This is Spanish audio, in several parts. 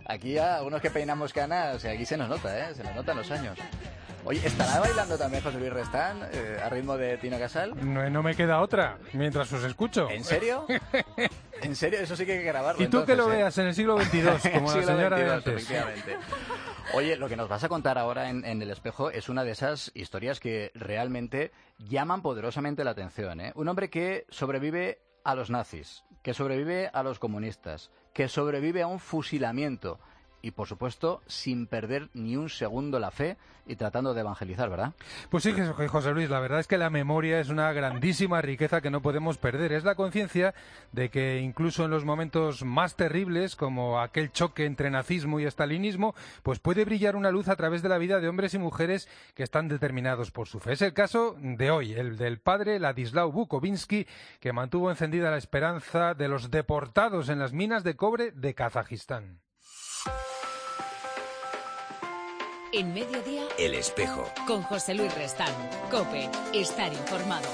Aquí a unos que peinamos canas, aquí se nos nota, se nos notan los años. Oye, ¿estará bailando también José Luis Restán a ritmo de Tino Casal? No me queda otra, mientras os escucho. ¿En serio? ¿En serio? Eso sí que hay que grabarlo. Y tú entonces, que lo veas en el siglo XXII, como la señora de antes. Efectivamente. Oye, lo que nos vas a contar ahora en El Espejo es una de esas historias que realmente llaman poderosamente la atención, ¿eh? Un hombre que sobrevive a los nazis, que sobrevive a los comunistas, que sobrevive a un fusilamiento y, por supuesto, sin perder ni un segundo la fe y tratando de evangelizar, ¿verdad? Pues sí, José Luis, la verdad es que la memoria es una grandísima riqueza que no podemos perder. Es la conciencia de que incluso en los momentos más terribles, como aquel choque entre nazismo y estalinismo, pues puede brillar una luz a través de la vida de hombres y mujeres que están determinados por su fe. Es el caso de hoy, el del padre Ladislao Bukovinski, que mantuvo encendida la esperanza de los deportados en las minas de cobre de Kazajistán. En Mediodía, El Espejo. Con José Luis Restán. COPE. Estar informado.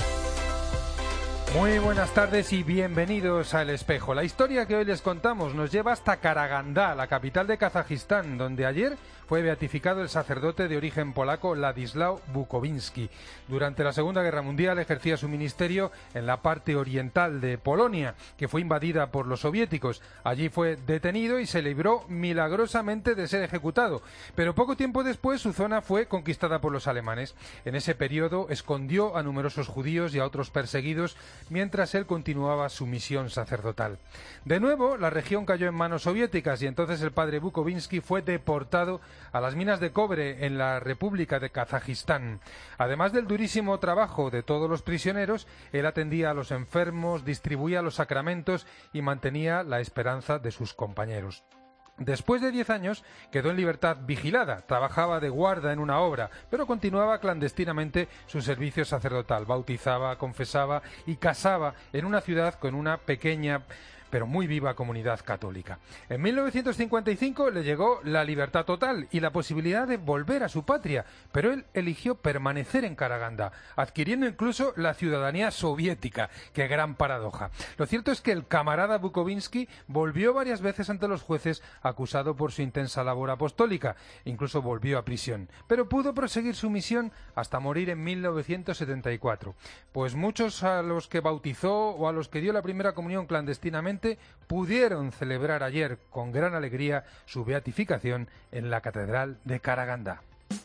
Muy buenas tardes y bienvenidos a El Espejo. La historia que hoy les contamos nos lleva hasta Karagandá, la capital de Kazajistán, donde ayer fue beatificado el sacerdote de origen polaco Ladislao Bukovinski. Durante la Segunda Guerra Mundial ejercía su ministerio en la parte oriental de Polonia, que fue invadida por los soviéticos. Allí fue detenido y se libró milagrosamente de ser ejecutado. Pero poco tiempo después su zona fue conquistada por los alemanes. En ese periodo escondió a numerosos judíos y a otros perseguidos mientras él continuaba su misión sacerdotal. De nuevo, la región cayó en manos soviéticas y entonces el padre Bukovinski fue deportado a las minas de cobre en la República de Kazajistán. Además del durísimo trabajo de todos los prisioneros, él atendía a los enfermos, distribuía los sacramentos y mantenía la esperanza de sus compañeros. Después de 10 años quedó en libertad vigilada, trabajaba de guarda en una obra, pero continuaba clandestinamente su servicio sacerdotal, bautizaba, confesaba y casaba en una ciudad con una pequeña pero muy viva comunidad católica. En 1955 le llegó la libertad total y la posibilidad de volver a su patria, pero él eligió permanecer en Karagandá, adquiriendo incluso la ciudadanía soviética. ¡Qué gran paradoja! Lo cierto es que el camarada Bukovinski volvió varias veces ante los jueces acusado por su intensa labor apostólica, incluso volvió a prisión, pero pudo proseguir su misión hasta morir en 1974. Pues muchos a los que bautizó o a los que dio la primera comunión clandestinamente pudieron celebrar ayer con gran alegría su beatificación en la Catedral de Karagandá.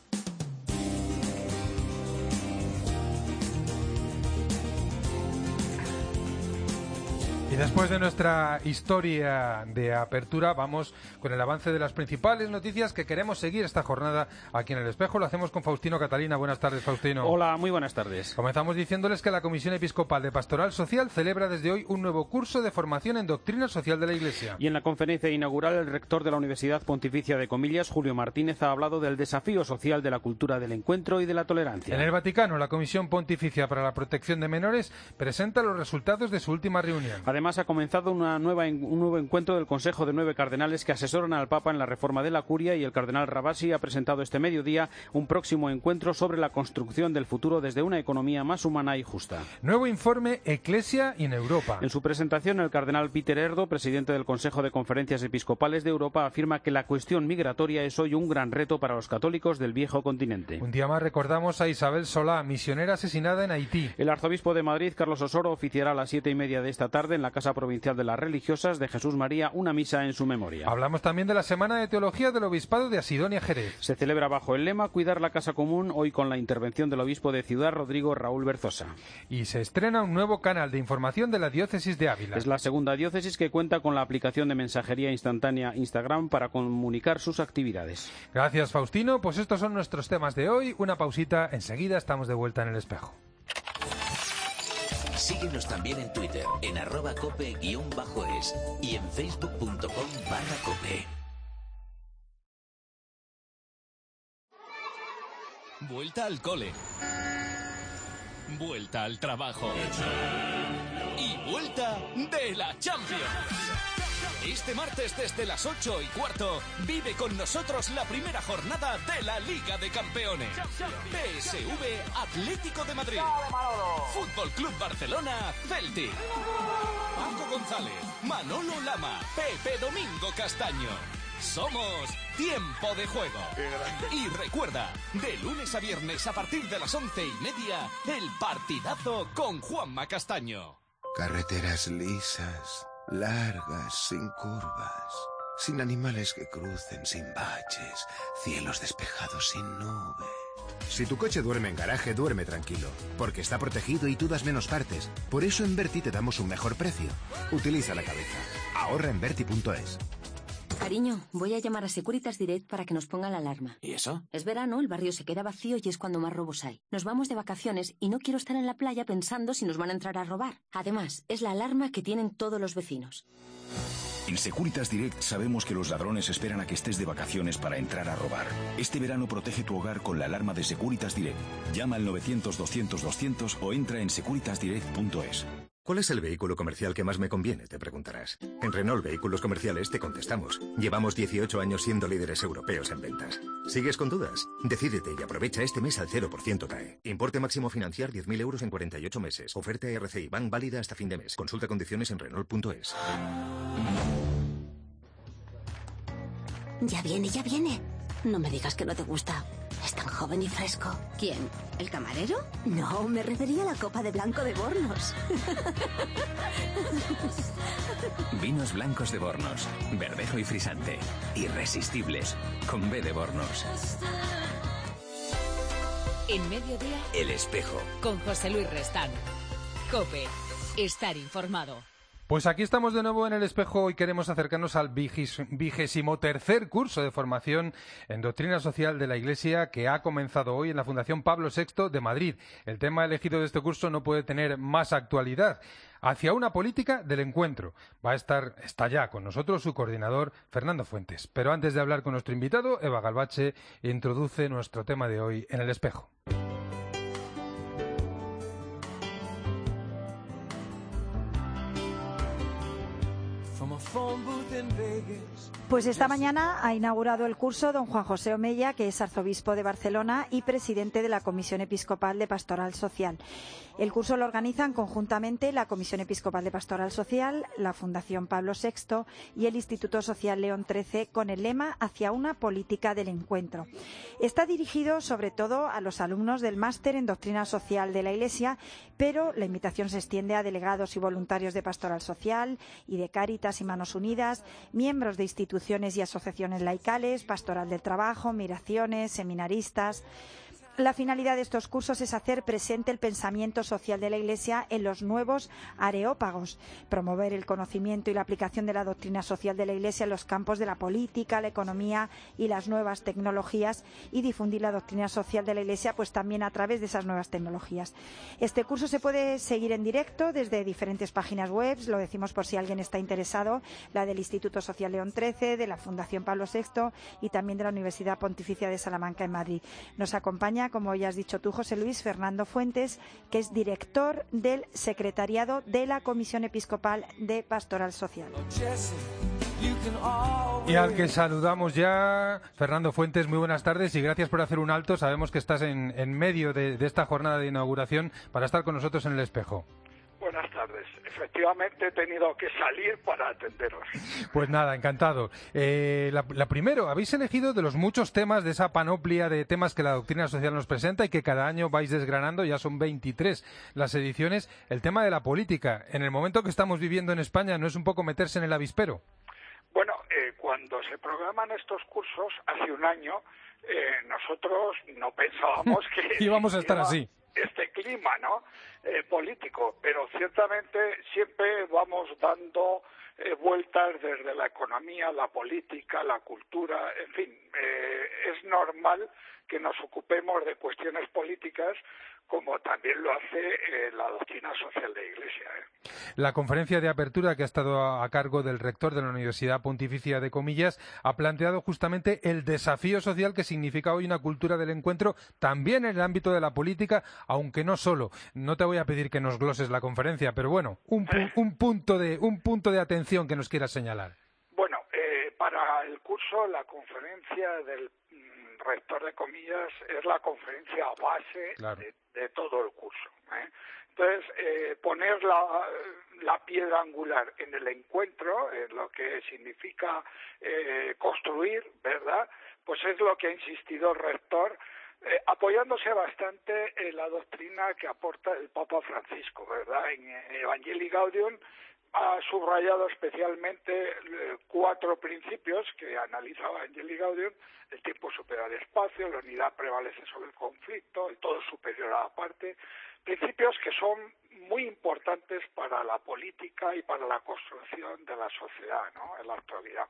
Y después de nuestra historia de apertura, vamos con el avance de las principales noticias que queremos seguir esta jornada aquí en El Espejo. Lo hacemos con Faustino Catalina. Buenas tardes, Faustino. Hola, muy buenas tardes. Comenzamos diciéndoles que la Comisión Episcopal de Pastoral Social celebra desde hoy un nuevo curso de formación en doctrina social de la Iglesia. Y en la conferencia inaugural, el rector de la Universidad Pontificia de Comillas, Julio Martínez, ha hablado del desafío social de la cultura del encuentro y de la tolerancia. En el Vaticano, la Comisión Pontificia para la Protección de Menores presenta los resultados de su última reunión. Además, ha comenzado un nuevo encuentro del Consejo de 9 cardenales que asesoran al Papa en la reforma de la Curia, y el cardenal Rabasi ha presentado este mediodía un próximo encuentro sobre la construcción del futuro desde una economía más humana y justa. Nuevo informe Eclesia en Europa. En su presentación, el cardenal Peter Erdo, presidente del Consejo de Conferencias Episcopales de Europa, afirma que la cuestión migratoria es hoy un gran reto para los católicos del viejo continente. Un día más recordamos a Isabel Solá, misionera asesinada en Haití. El arzobispo de Madrid, Carlos Osoro, oficiará a las 7:30 de esta tarde en la Casa Provincial de las Religiosas de Jesús María una misa en su memoria. Hablamos también de la Semana de Teología del Obispado de Asidonia Jerez. Se celebra bajo el lema Cuidar la Casa Común, hoy con la intervención del obispo de Ciudad Rodrigo Raúl Berzosa. Y se estrena un nuevo canal de información de la diócesis de Ávila. Es la segunda diócesis que cuenta con la aplicación de mensajería instantánea Instagram para comunicar sus actividades. Gracias, Faustino. Pues estos son nuestros temas de hoy. Una pausita, enseguida estamos de vuelta en El Espejo. Síguenos también en Twitter, en @cope_es y en facebook.com/cope. Vuelta al cole. Vuelta al trabajo. Y vuelta de la Champions. Este martes desde las 8:15 vive con nosotros la primera jornada de la Liga de Campeones. PSV Atlético de Madrid. Fútbol Club Barcelona Celtic. Paco González, Manolo Lama, Pepe Domingo Castaño. Somos Tiempo de Juego. Y recuerda, de lunes a viernes a partir de las 11:30, el partidazo con Juanma Castaño. Carreteras lisas, largas, sin curvas, sin animales que crucen, sin baches, cielos despejados sin nube. Si tu coche duerme en garaje, duerme tranquilo, porque está protegido y tú das menos partes. Por eso en Berti te damos un mejor precio. Utiliza la cabeza. Ahorra en Berti.es. Cariño, voy a llamar a Securitas Direct para que nos ponga la alarma. ¿Y eso? Es verano, el barrio se queda vacío y es cuando más robos hay. Nos vamos de vacaciones y no quiero estar en la playa pensando si nos van a entrar a robar. Además, es la alarma que tienen todos los vecinos. En Securitas Direct sabemos que los ladrones esperan a que estés de vacaciones para entrar a robar. Este verano protege tu hogar con la alarma de Securitas Direct. Llama al 900-200-200 o entra en securitasdirect.es. ¿Cuál es el vehículo comercial que más me conviene?, te preguntarás. En Renault Vehículos Comerciales te contestamos. Llevamos 18 años siendo líderes europeos en ventas. ¿Sigues con dudas? Decídete y aprovecha este mes al 0% TAE. Importe máximo financiar 10.000 euros en 48 meses. Oferta RCI Bank válida hasta fin de mes. Consulta condiciones en Renault.es. Ya viene, ya viene. No me digas que no te gusta. Es tan joven y fresco. ¿Quién? ¿El camarero? No, me refería a la copa de blanco de Bornos. Vinos blancos de Bornos. Verdejo y frisante. Irresistibles. Con B de Bornos. En mediodía, El Espejo. con José Luis Restán. COPE. Estar informado. Pues aquí estamos de nuevo en El Espejo y queremos acercarnos al 23º curso de formación en Doctrina Social de la Iglesia que ha comenzado hoy en la Fundación Pablo VI de Madrid. El tema elegido de este curso no puede tener más actualidad. Hacia una política del encuentro. Está ya con nosotros su coordinador, Fernando Fuentes. Pero antes de hablar con nuestro invitado, Eva Galvache introduce nuestro tema de hoy en El Espejo. Pues esta mañana ha inaugurado el curso don Juan José Omella, que es arzobispo de Barcelona y presidente de la Comisión Episcopal de Pastoral Social. El curso lo organizan conjuntamente la Comisión Episcopal de Pastoral Social, la Fundación Pablo VI y el Instituto Social León XIII con el lema Hacia una política del encuentro. Está dirigido sobre todo a los alumnos del máster en Doctrina Social de la Iglesia, pero la invitación se extiende a delegados y voluntarios de Pastoral Social y de Cáritas y Manos Unidas, miembros de instituciones y asociaciones laicales, Pastoral del Trabajo, migraciones, seminaristas. La finalidad de estos cursos es hacer presente el pensamiento social de la Iglesia en los nuevos areópagos, promover el conocimiento y la aplicación de la doctrina social de la Iglesia en los campos de la política, la economía y las nuevas tecnologías y difundir la doctrina social de la Iglesia pues también a través de esas nuevas tecnologías. Este curso se puede seguir en directo desde diferentes páginas web, lo decimos por si alguien está interesado, la del Instituto Social León XIII, de la Fundación Pablo VI y también de la Universidad Pontificia de Salamanca en Madrid. Nos acompaña, como ya has dicho tú, José Luis, Fernando Fuentes, que es director del secretariado de la Comisión Episcopal de Pastoral Social. Y al que saludamos ya, Fernando Fuentes, muy buenas tardes y gracias por hacer un alto. Sabemos que estás en medio de esta jornada de inauguración para estar con nosotros en El Espejo. Buenas tardes. Efectivamente he tenido que salir para atenderos. Pues nada, encantado. La primero, habéis elegido de los muchos temas, de esa panoplia de temas que la doctrina social nos presenta y que cada año vais desgranando, ya son 23 las ediciones, el tema de la política. En el momento que estamos viviendo en España, ¿no es un poco meterse en el avispero? Bueno, cuando se programan estos cursos, hace un año, nosotros no pensábamos que íbamos a estar así. Este clima, ¿no? Político, pero ciertamente siempre vamos dando vueltas desde la economía, la política, la cultura, en fin, es normal que nos ocupemos de cuestiones políticas como también lo hace la doctrina social de la Iglesia. La conferencia de apertura que ha estado a cargo del rector de la Universidad Pontificia de Comillas ha planteado justamente el desafío social que significa hoy una cultura del encuentro también en el ámbito de la política, aunque no solo. No te voy a pedir que nos gloses la conferencia, pero bueno, un punto de atención que nos quieras señalar. Bueno, para el curso, la conferencia del rector de comillas es la conferencia base de todo el curso. Entonces, poner la piedra angular en el encuentro, en lo que significa construir, ¿verdad? Pues es lo que ha insistido el rector, apoyándose bastante en la doctrina que aporta el Papa Francisco, ¿verdad? En Evangelii Gaudium ha subrayado especialmente 4 principios que analiza Evangelii Gaudium: el tiempo supera al espacio, la unidad prevalece sobre el conflicto, el todo superior a la parte, principios que son muy importantes para la política y para la construcción de la sociedad, ¿no?, en la actualidad.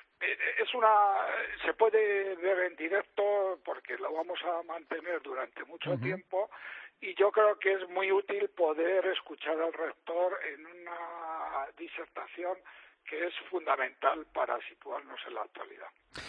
Se puede ver en directo porque lo vamos a mantener durante mucho tiempo, y yo creo que es muy útil poder escuchar al rector en una disertación que es fundamental para situarnos en la actualidad.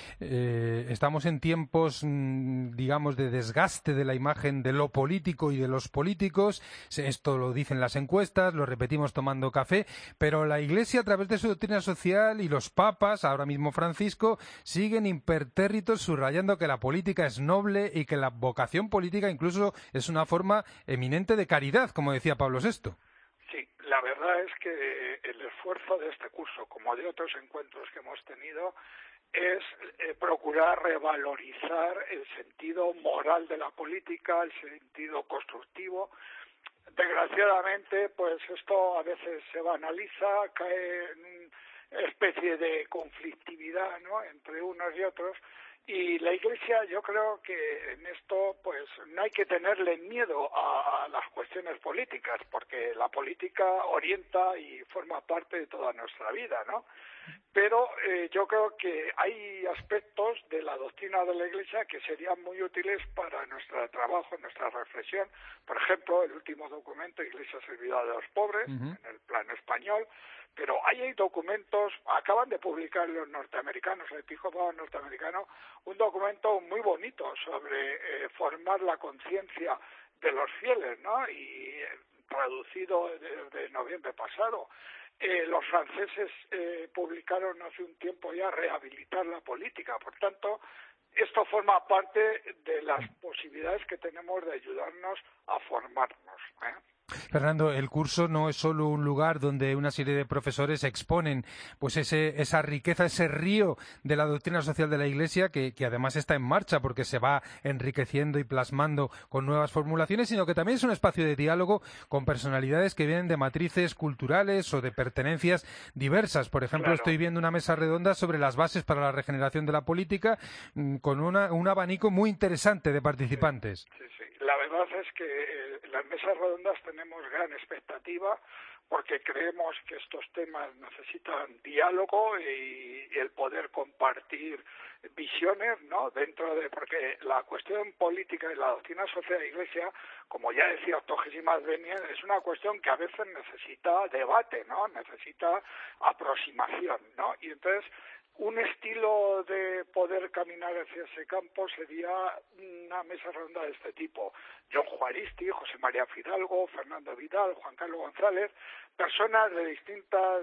Estamos en tiempos, digamos, de desgaste de la imagen de lo político y de los políticos. Esto lo dicen las encuestas, lo repetimos tomando café, pero la Iglesia, a través de su doctrina social, y los papas, ahora mismo Francisco, siguen impertérritos subrayando que la política es noble y que la vocación política incluso es una forma eminente de caridad, como decía Pablo VI. Sí, la verdad es que el esfuerzo de este curso, como de otros encuentros que hemos tenido, es procurar revalorizar el sentido moral de la política, el sentido constructivo. Desgraciadamente, pues esto a veces se banaliza, cae en una especie de conflictividad, ¿no?, entre unos y otros. Y la Iglesia, yo creo que en esto pues no hay que tenerle miedo a las cuestiones políticas, porque la política orienta y forma parte de toda nuestra vida, ¿no? Pero yo creo que hay aspectos de la doctrina de la Iglesia que serían muy útiles para nuestro trabajo, nuestra reflexión. Por ejemplo, el último documento, Iglesia Servidora de los Pobres, en el plano español. Pero hay documentos, acaban de publicar los norteamericanos, el episcopado norteamericano, un documento muy bonito sobre formar la conciencia de los fieles, ¿no?, y traducido desde noviembre pasado. Los franceses publicaron hace un tiempo ya Rehabilitar la política. Por tanto, esto forma parte de las posibilidades que tenemos de ayudarnos a formarnos, Fernando, el curso no es solo un lugar donde una serie de profesores exponen pues esa riqueza, ese río de la doctrina social de la Iglesia que además está en marcha porque se va enriqueciendo y plasmando con nuevas formulaciones, sino que también es un espacio de diálogo con personalidades que vienen de matrices culturales o de pertenencias diversas. Por ejemplo, Estoy viendo una mesa redonda sobre las bases para la regeneración de la política con un abanico muy interesante de participantes. Sí. La verdad es que las mesas redondas tenemos gran expectativa porque creemos que estos temas necesitan diálogo y el poder compartir visiones, ¿no?, porque la cuestión política y la doctrina social de la Iglesia, como ya decía Octogésima Venia, es una cuestión que a veces necesita debate, ¿no?, necesita aproximación, ¿no? Y entonces un estilo de poder caminar hacia ese campo sería una mesa redonda de este tipo. John Juaristi, José María Fidalgo, Fernando Vidal, Juan Carlos González, personas de distintas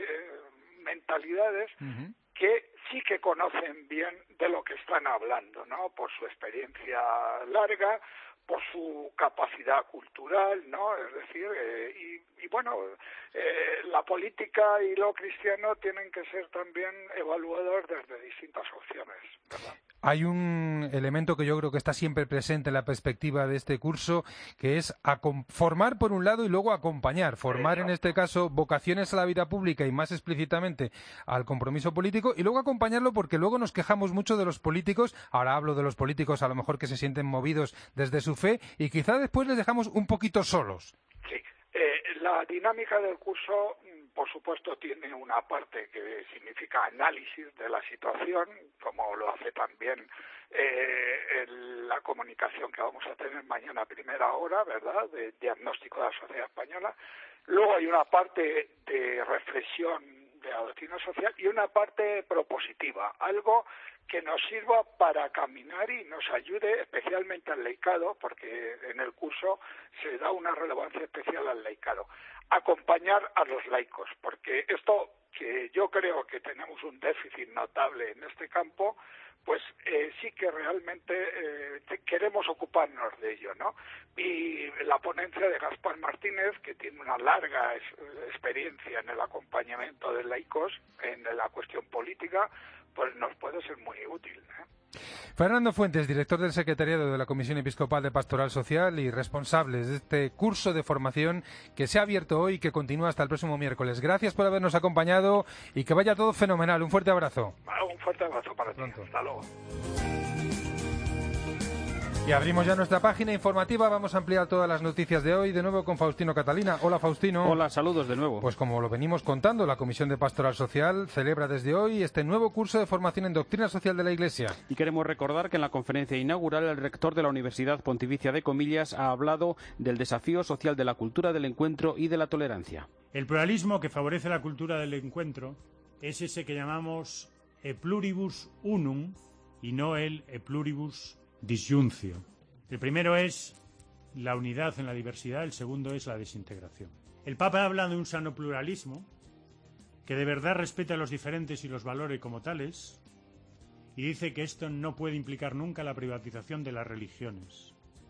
mentalidades que sí que conocen bien de lo que están hablando, ¿no?, por su experiencia larga, por su capacidad cultural, ¿no? Es decir, la política y lo cristiano tienen que ser también evaluados desde distintas opciones, ¿verdad? Hay un elemento que yo creo que está siempre presente en la perspectiva de este curso, que es formar por un lado y luego acompañar. Formar, en este caso, vocaciones a la vida pública y más explícitamente al compromiso político, y luego acompañarlo porque luego nos quejamos mucho de los políticos. Ahora hablo de los políticos a lo mejor que se sienten movidos desde su fe y quizá después les dejamos un poquito solos. Sí. La dinámica del curso, por supuesto, tiene una parte que significa análisis de la situación, como lo hace también la comunicación que vamos a tener mañana a primera hora, ¿verdad?, de diagnóstico de la sociedad española. Luego hay una parte de reflexión de la doctrina social y una parte propositiva, algo que nos sirva para caminar y nos ayude especialmente al laicado, porque en el curso se da una relevancia especial al laicado, acompañar a los laicos, porque esto, que yo creo que tenemos un déficit notable en este campo, pues sí que realmente queremos ocuparnos de ello, ¿no? Y la ponencia de Gaspar Martínez, que tiene una larga experiencia en el acompañamiento de laicos en la cuestión política, pues nos puede ser muy útil, ¿eh? Fernando Fuentes, director del Secretariado de la Comisión Episcopal de Pastoral Social y responsable de este curso de formación que se ha abierto hoy y que continúa hasta el próximo miércoles. Gracias por habernos acompañado y que vaya todo fenomenal. Un fuerte abrazo. Un fuerte abrazo para ti. Hasta luego. Y abrimos ya nuestra página informativa. Vamos a ampliar todas las noticias de hoy. De nuevo con Faustino Catalina. Hola, Faustino. Hola, saludos de nuevo. Pues como lo venimos contando, la Comisión de Pastoral Social celebra desde hoy este nuevo curso de formación en Doctrina Social de la Iglesia. Y queremos recordar que en la conferencia inaugural el rector de la Universidad Pontificia de Comillas ha hablado del desafío social de la cultura del encuentro y de la tolerancia. El pluralismo que favorece la cultura del encuentro es ese que llamamos e pluribus unum y no el e pluribus disyuntio. El primero es la unidad en la diversidad, el segundo es la desintegración. El Papa habla de un sano pluralismo que de verdad respeta a los diferentes y los valore como tales y dice que esto no puede implicar nunca la privatización de las religiones.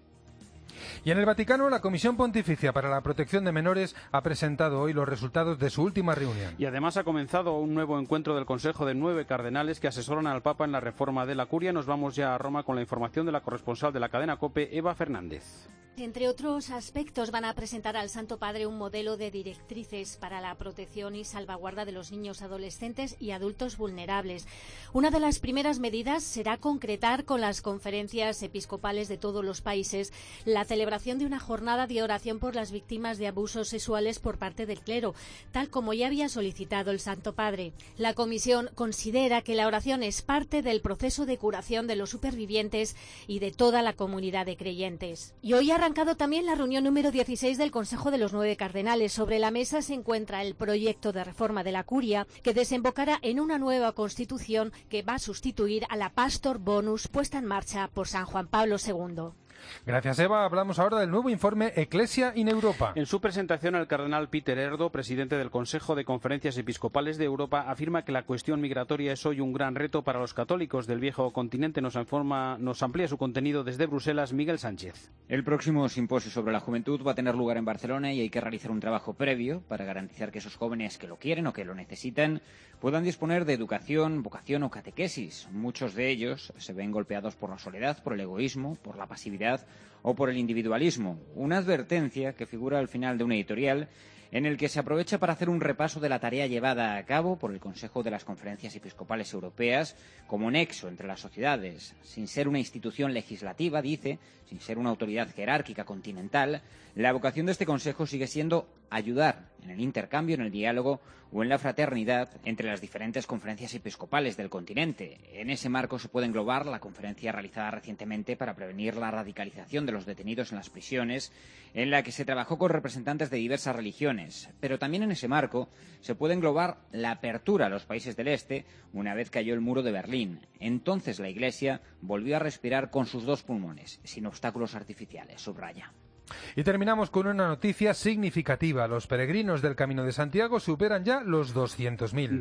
Y en el Vaticano, la Comisión Pontificia para la Protección de Menores ha presentado hoy los resultados de su última reunión. Y además ha comenzado un nuevo encuentro del Consejo de 9 cardenales que asesoran al Papa en la reforma de la Curia. Nos vamos ya a Roma con la información de la corresponsal de la cadena COPE, Eva Fernández. Entre otros aspectos, van a presentar al Santo Padre un modelo de directrices para la protección y salvaguarda de los niños, adolescentes y adultos vulnerables. Una de las primeras medidas será concretar con las conferencias episcopales de todos los países la celebración de una jornada de oración por las víctimas de abusos sexuales por parte del clero, tal como ya había solicitado el Santo Padre. La Comisión considera que la oración es parte del proceso de curación de los supervivientes y de toda la comunidad de creyentes. Y hoy ha arrancado también la reunión número 16 del Consejo de los 9 Cardenales. Sobre la mesa se encuentra el proyecto de reforma de la Curia, que desembocará en una nueva constitución que va a sustituir a la Pastor Bonus puesta en marcha por San Juan Pablo II. Gracias, Eva. Hablamos ahora del nuevo informe Ecclesia in Europa. En su presentación, el cardenal Peter Erdo, presidente del Consejo de Conferencias Episcopales de Europa, afirma que la cuestión migratoria es hoy un gran reto para los católicos del viejo continente. Nos amplía su contenido desde Bruselas, Miguel Sánchez. El próximo simposio sobre la juventud va a tener lugar en Barcelona y hay que realizar un trabajo previo para garantizar que esos jóvenes que lo quieren o que lo necesitan puedan disponer de educación, vocación o catequesis. Muchos de ellos se ven golpeados por la soledad, por el egoísmo, por la pasividad o por el individualismo. Una advertencia que figura al final de un editorial en el que se aprovecha para hacer un repaso de la tarea llevada a cabo por el Consejo de las Conferencias Episcopales Europeas como nexo entre las sociedades. Sin ser una institución legislativa, dice, sin ser una autoridad jerárquica continental, la vocación de este Consejo sigue siendo ayudar en el intercambio, en el diálogo o en la fraternidad entre las diferentes conferencias episcopales del continente. En ese marco se puede englobar la conferencia realizada recientemente para prevenir la radicalización de los detenidos en las prisiones, en la que se trabajó con representantes de diversas religiones. Pero también en ese marco se puede englobar la apertura a los países del Este una vez cayó el muro de Berlín. Entonces la Iglesia volvió a respirar con sus dos pulmones, sin obstáculos artificiales, subraya. Y terminamos con una noticia significativa. Los peregrinos del Camino de Santiago superan ya los 200.000.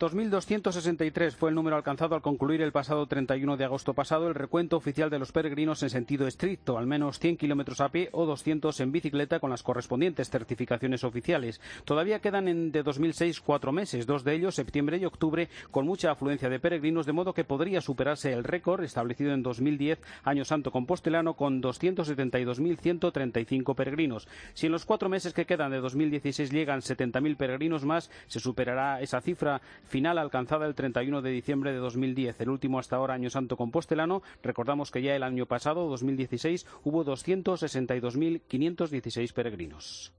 200.263 fue el número alcanzado al concluir el pasado 31 de agosto pasado el recuento oficial de los peregrinos en sentido estricto, al menos 100 kilómetros a pie o 200 en bicicleta con las correspondientes certificaciones oficiales. Todavía quedan de 2006 4 meses, 2 de ellos, septiembre y octubre, con mucha afluencia de peregrinos, de modo que podría superarse el récord establecido en 2010, Año Santo Compostelano, con 272.135 peregrinos. Si en los 4 meses que quedan de 2016 llegan 70.000 peregrinos más, se superará esa cifra final alcanzada el 31 de diciembre de 2010, el último hasta ahora Año Santo Compostelano. Recordamos que ya el año pasado, 2016, hubo 262.516 peregrinos.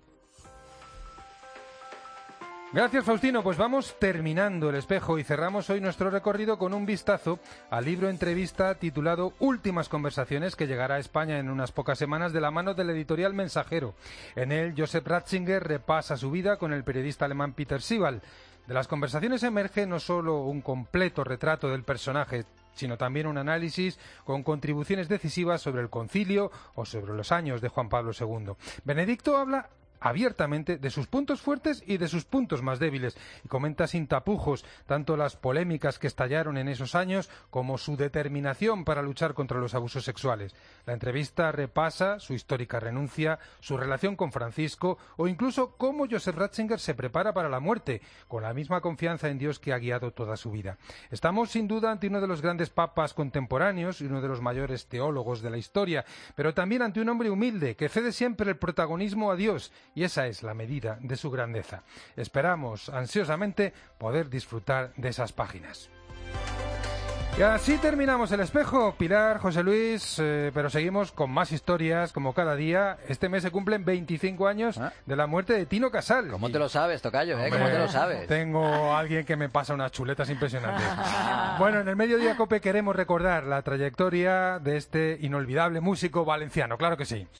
Gracias, Faustino. Pues vamos terminando el espejo y cerramos hoy nuestro recorrido con un vistazo al libro entrevista titulado Últimas conversaciones, que llegará a España en unas pocas semanas de la mano del editorial Mensajero. En él, Joseph Ratzinger repasa su vida con el periodista alemán Peter Siebel. De las conversaciones emerge no solo un completo retrato del personaje, sino también un análisis con contribuciones decisivas sobre el concilio o sobre los años de Juan Pablo II. Benedicto habla abiertamente de sus puntos fuertes y de sus puntos más débiles, y comenta sin tapujos tanto las polémicas que estallaron en esos años como su determinación para luchar contra los abusos sexuales. La entrevista repasa su histórica renuncia, su relación con Francisco o incluso cómo Joseph Ratzinger se prepara para la muerte, con la misma confianza en Dios que ha guiado toda su vida. Estamos sin duda ante uno de los grandes papas contemporáneos y uno de los mayores teólogos de la historia, pero también ante un hombre humilde que cede siempre el protagonismo a Dios, y esa es la medida de su grandeza. Esperamos ansiosamente poder disfrutar de esas páginas. Y así terminamos el espejo, Pilar, José Luis, pero seguimos con más historias como cada día. Este mes se cumplen 25 años de la muerte de Tino Casal. ¿Cómo te lo sabes, tocayo? ¿Cómo te lo sabes? Tengo a alguien que me pasa unas chuletas impresionantes. Bueno, en el Mediodía Cope queremos recordar la trayectoria de este inolvidable músico valenciano, claro que sí.